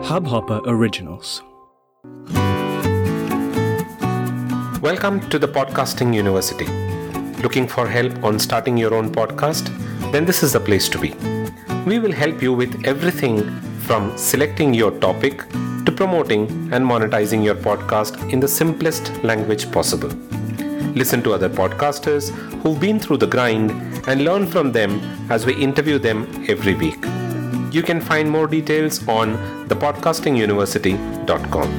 Hubhopper Originals. Welcome to the Podcasting University. Looking for help on starting your own podcast? Then this is the place to be. We will help you with everything from selecting your topic to promoting and monetizing your podcast in the simplest language possible. Listen to other podcasters who've been through the grind and learn from them as we interview them every week. You can find more details on thepodcastinguniversity.com.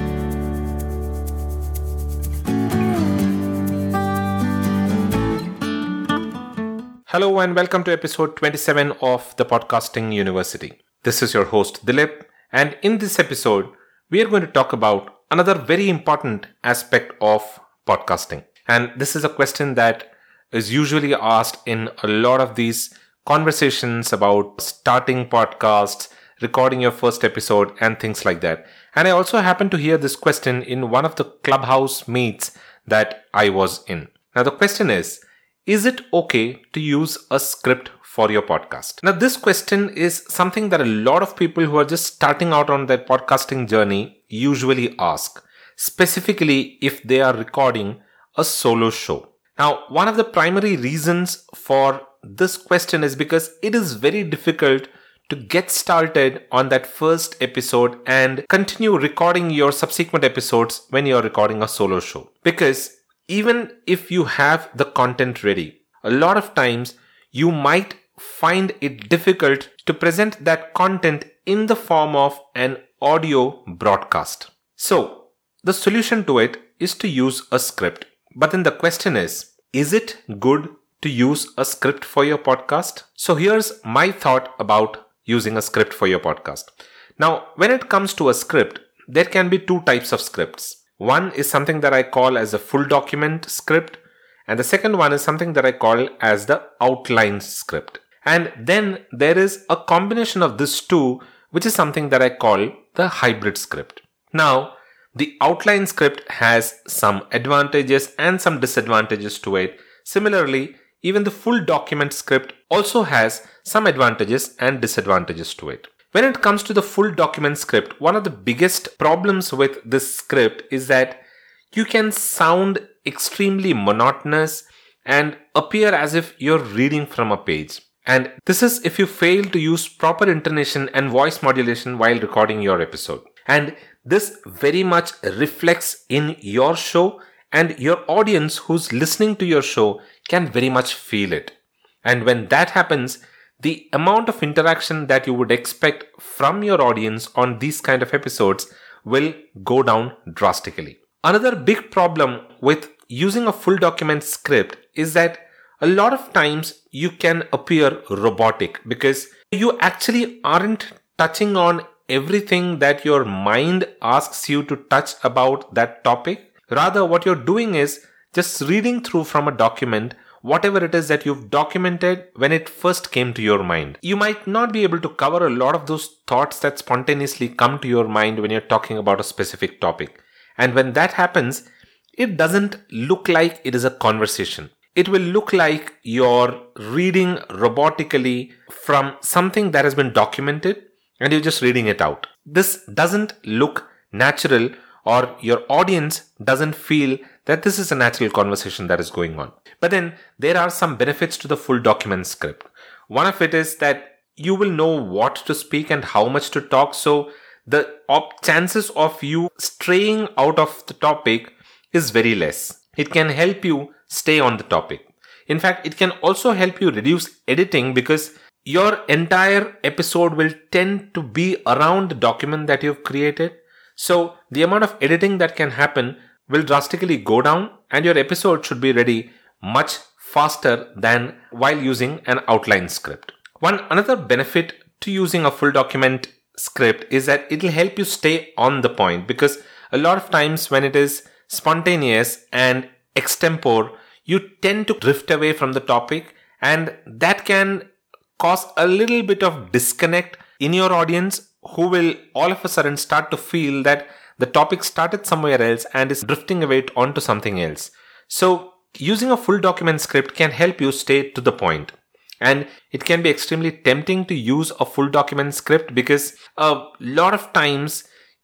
Hello and welcome to episode 27 of the Podcasting University. This is your host Dilip, and in this episode, we are going to talk about another very important aspect of podcasting. And this is a question that is usually asked in a lot of these conversations about starting podcasts, recording your first episode, and things like that. And I also happened to hear this question in one of the Clubhouse meets that I was in. Now, the question is it okay to use a script for your podcast? Now, this question is something that a lot of people who are just starting out on their podcasting journey usually ask, specifically if they are recording a solo show. Now, one of the primary reasons for this question is because it is very difficult to get started on that first episode and continue recording your subsequent episodes when you're recording a solo show. Because even if you have the content ready, a lot of times you might find it difficult to present that content in the form of an audio broadcast. So, the solution to it is to use a script. But then the question is it good to use a script for your podcast? So here's my thought about using a script for your podcast. Now, when it comes to a script, there can be two types of scripts. One is something that I call as a full document script, and the second one is something that I call as the outline script. And then there is a combination of these two, which is something that I call the hybrid script. Now, the outline script has some advantages and some disadvantages to it. Similarly, even the full document script also has some advantages and disadvantages to it. When it comes to the full document script, one of the biggest problems with this script is that you can sound extremely monotonous and appear as if you're reading from a page. And this is if you fail to use proper intonation and voice modulation while recording your episode. And this very much reflects in your show, and your audience who's listening to your show can very much feel it. And when that happens, the amount of interaction that you would expect from your audience on these kind of episodes will go down drastically. Another big problem with using a full document script is that a lot of times you can appear robotic because you actually aren't touching on everything that your mind asks you to touch about that topic. Rather, what you're doing is just reading through from a document whatever it is that you've documented when it first came to your mind. You might not be able to cover a lot of those thoughts that spontaneously come to your mind when you're talking about a specific topic. And when that happens, it doesn't look like it is a conversation. It will look like you're reading robotically from something that has been documented and you're just reading it out. This doesn't look natural, or your audience doesn't feel that this is a natural conversation that is going on. But then there are some benefits to the full document script. One of it is that you will know what to speak and how much to talk. So the chances of you straying out of the topic is very less. It can help you stay on the topic. In fact, it can also help you reduce editing because your entire episode will tend to be around the document that you've created. So the amount of editing that can happen will drastically go down, and your episode should be ready much faster than while using an outline script. Another benefit to using a full document script is that it will help you stay on the point, because a lot of times when it is spontaneous and extempore, you tend to drift away from the topic, and that can cause a little bit of disconnect in your audience, who will all of a sudden start to feel that the topic started somewhere else and is drifting away onto something else. So using a full document script can help you stay to the point. And it can be extremely tempting to use a full document script because a lot of times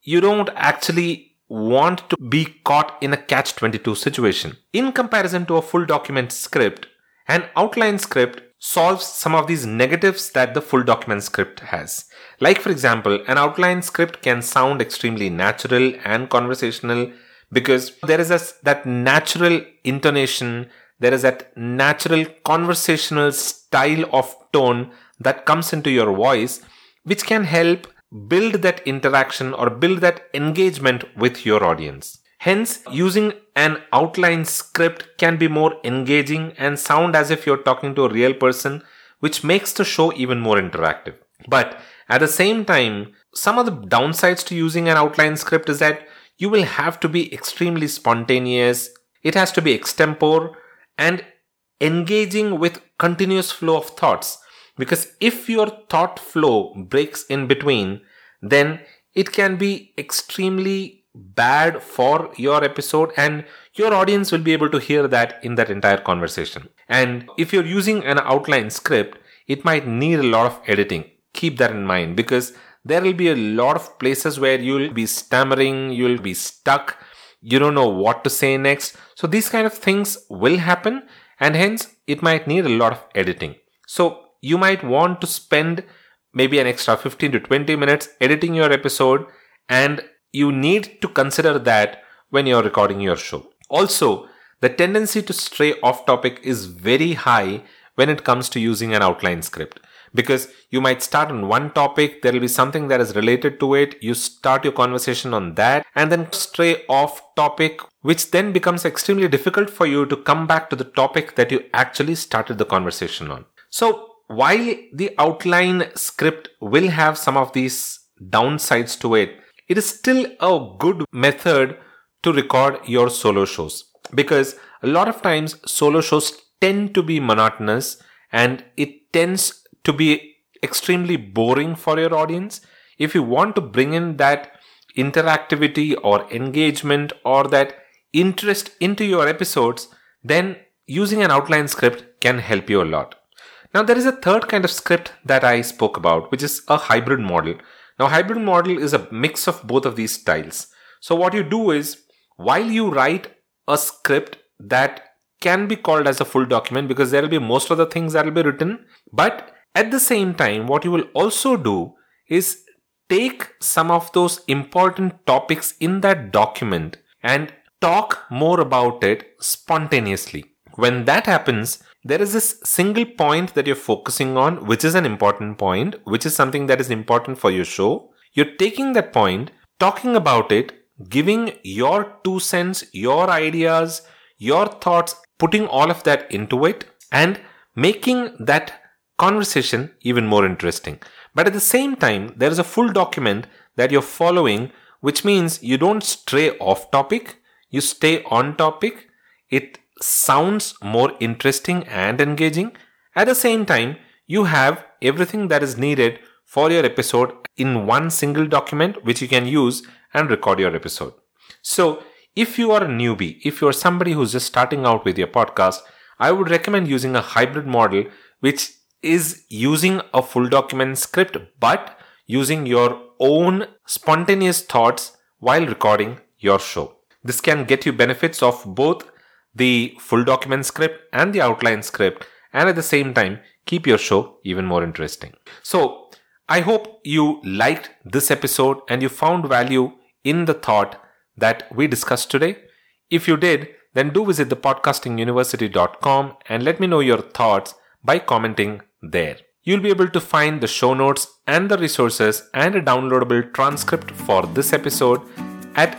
you don't actually want to be caught in a catch-22 situation. In comparison to a full document script, an outline script solves some of these negatives that the full document script has. Like, for example, an outline script can sound extremely natural and conversational because there is that natural intonation, there is that natural conversational style of tone that comes into your voice, which can help build that interaction or build that engagement with your audience. Hence, using an outline script can be more engaging and sound as if you're talking to a real person, which makes the show even more interactive. But at the same time, some of the downsides to using an outline script is that you will have to be extremely spontaneous. It has to be extempore and engaging with continuous flow of thoughts. Because if your thought flow breaks in between, then it can be extremely bad for your episode and your audience will be able to hear that in that entire conversation. And if you're using an outline script, it might need a lot of editing. Keep that in mind because there will be a lot of places where you'll be stammering, you'll be stuck, you don't know what to say next. So these kind of things will happen and hence it might need a lot of editing. So you might want to spend maybe an extra 15 to 20 minutes editing your episode, and you need to consider that when you're recording your show. Also, the tendency to stray off topic is very high when it comes to using an outline script. Because you might start on one topic, there will be something that is related to it, you start your conversation on that, and then stray off topic, which then becomes extremely difficult for you to come back to the topic that you actually started the conversation on. So, while the outline script will have some of these downsides to it, it is still a good method to record your solo shows. Because a lot of times solo shows tend to be monotonous and it tends to be extremely boring for your audience. If you want to bring in that interactivity or engagement or that interest into your episodes, then using an outline script can help you a lot. Now, there is a third kind of script that I spoke about, which is a hybrid model. Now, hybrid model is a mix of both of these styles. So what you do is, while you write a script that can be called as a full document because there will be most of the things that will be written, but at the same time, what you will also do is take some of those important topics in that document and talk more about it spontaneously. When that happens, there is this single point that you're focusing on, which is an important point, which is something that is important for your show. You're taking that point, talking about it, giving your 2 cents, your ideas, your thoughts, putting all of that into it and making that conversation even more interesting. But at the same time, there is a full document that you're following, which means you don't stray off topic, you stay on topic. It sounds more interesting and engaging. At the same time, you have everything that is needed for your episode in one single document, which you can use and record your episode. So if you are a newbie, if you're somebody who's just starting out with your podcast, I would recommend using a hybrid model, which is using a full document script, but using your own spontaneous thoughts while recording your show. This can get you benefits of both the full document script and the outline script, and at the same time, keep your show even more interesting. So, I hope you liked this episode and you found value in the thought that we discussed today. If you did, then do visit thepodcastinguniversity.com and let me know your thoughts by commenting there. You'll be able to find the show notes and the resources and a downloadable transcript for this episode at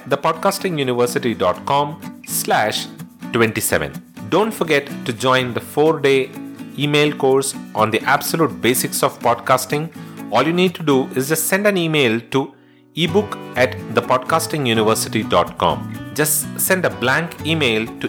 thepodcastinguniversity.com/27. Don't forget to join the 4-day email course on the absolute basics of podcasting. All you need to do is just send an email to ebook@thepodcastinguniversity.com. Just send a blank email to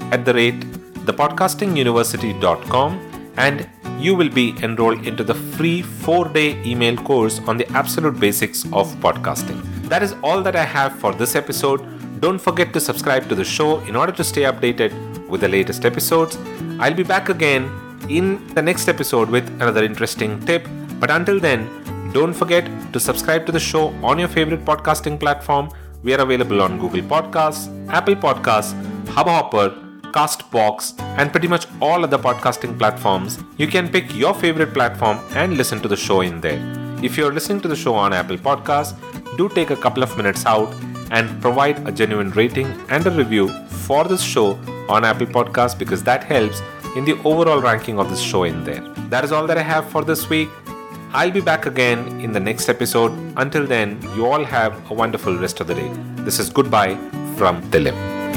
ebook@thepodcastinguniversity.com and you will be enrolled into the free 4-day email course on the absolute basics of podcasting. That is all that I have for this episode. Don't forget to subscribe to the show in order to stay updated with the latest episodes. I'll be back again in the next episode with another interesting tip. But until then, Don't forget to subscribe to the show on your favorite podcasting platform. We are available on Google Podcasts, Apple Podcasts, Hubhopper, Castbox, and pretty much all other podcasting platforms. You can pick your favorite platform and listen to the show in there. If you're listening to the show on Apple Podcasts, do take a couple of minutes out and provide a genuine rating and a review for this show on Apple Podcasts, because that helps in the overall ranking of this show in there. That is all that I have for this week. I'll be back again in the next episode. Until then, you all have a wonderful rest of the day. This is goodbye from Dilip.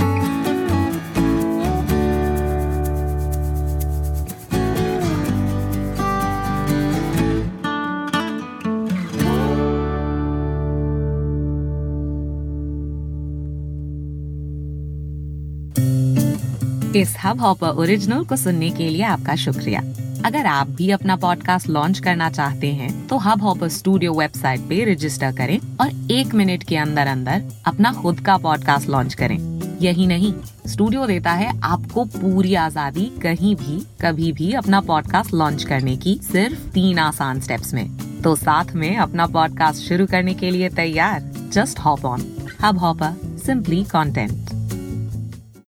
इस Hubhopper original को सुनने के लिए आपका शुक्रिया। अगर आप भी अपना पॉडकास्ट लॉन्च करना चाहते हैं तो हब हॉपर स्टूडियो वेबसाइट पे रजिस्टर करें और 1 मिनट के अंदर अंदर अपना खुद का पॉडकास्ट लॉन्च करें। यही नहीं, स्टूडियो देता है आपको पूरी आजादी कहीं भी कभी भी अपना पॉडकास्ट लॉन्च करने की, सिर्फ 3 आसान स्टेप्स में। तो साथ में अपना पॉडकास्ट शुरू करने के लिए तैयार? Just hop on Hubhopper, simply content.